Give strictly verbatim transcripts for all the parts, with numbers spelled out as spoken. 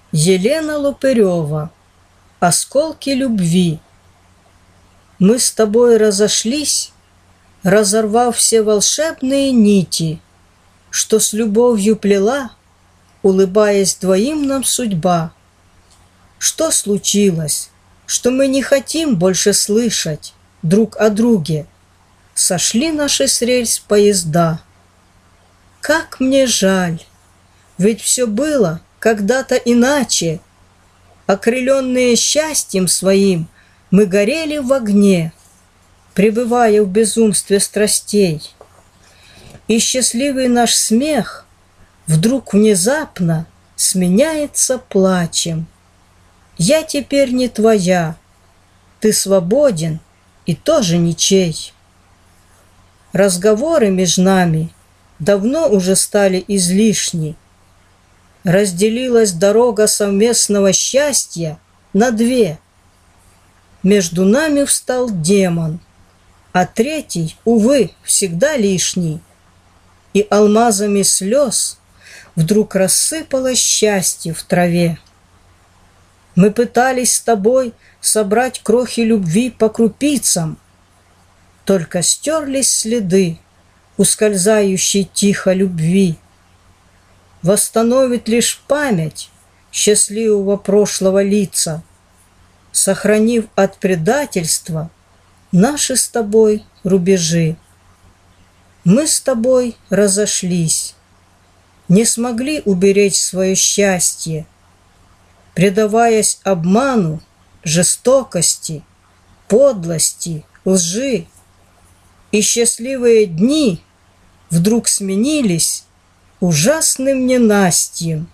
Елена Лупырева. Осколки любви. Мы с тобой разошлись, разорвав все волшебные нити, что с любовью плела, улыбаясь двоим нам судьба. Что случилось, что мы не хотим больше слышать друг о друге? Сошли наши с рельс поезда. Как мне жаль, ведь все было когда-то иначе. Окрыленные счастьем своим, мы горели в огне, пребывая в безумстве страстей. И счастливый наш смех вдруг внезапно сменяется плачем. Я теперь не твоя, ты свободен и тоже ничей. Разговоры между нами давно уже стали излишни. Разделилась дорога совместного счастья на две. Между нами встал демон, а третий, увы, всегда лишний. И алмазами слез вдруг рассыпалось счастье в траве. Мы пытались с тобой собрать крохи любви по крупицам, только стерлись следы ускользающей тихо любви. Восстановит лишь память счастливого прошлого лица, сохранив от предательства наши с тобой рубежи. Мы с тобой разошлись, не смогли уберечь свое счастье, предаваясь обману, жестокости, подлости, лжи. И счастливые дни вдруг сменились ужасным ненастьем.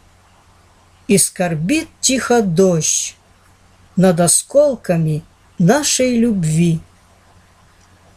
И скорбит тихо дождь над осколками нашей любви.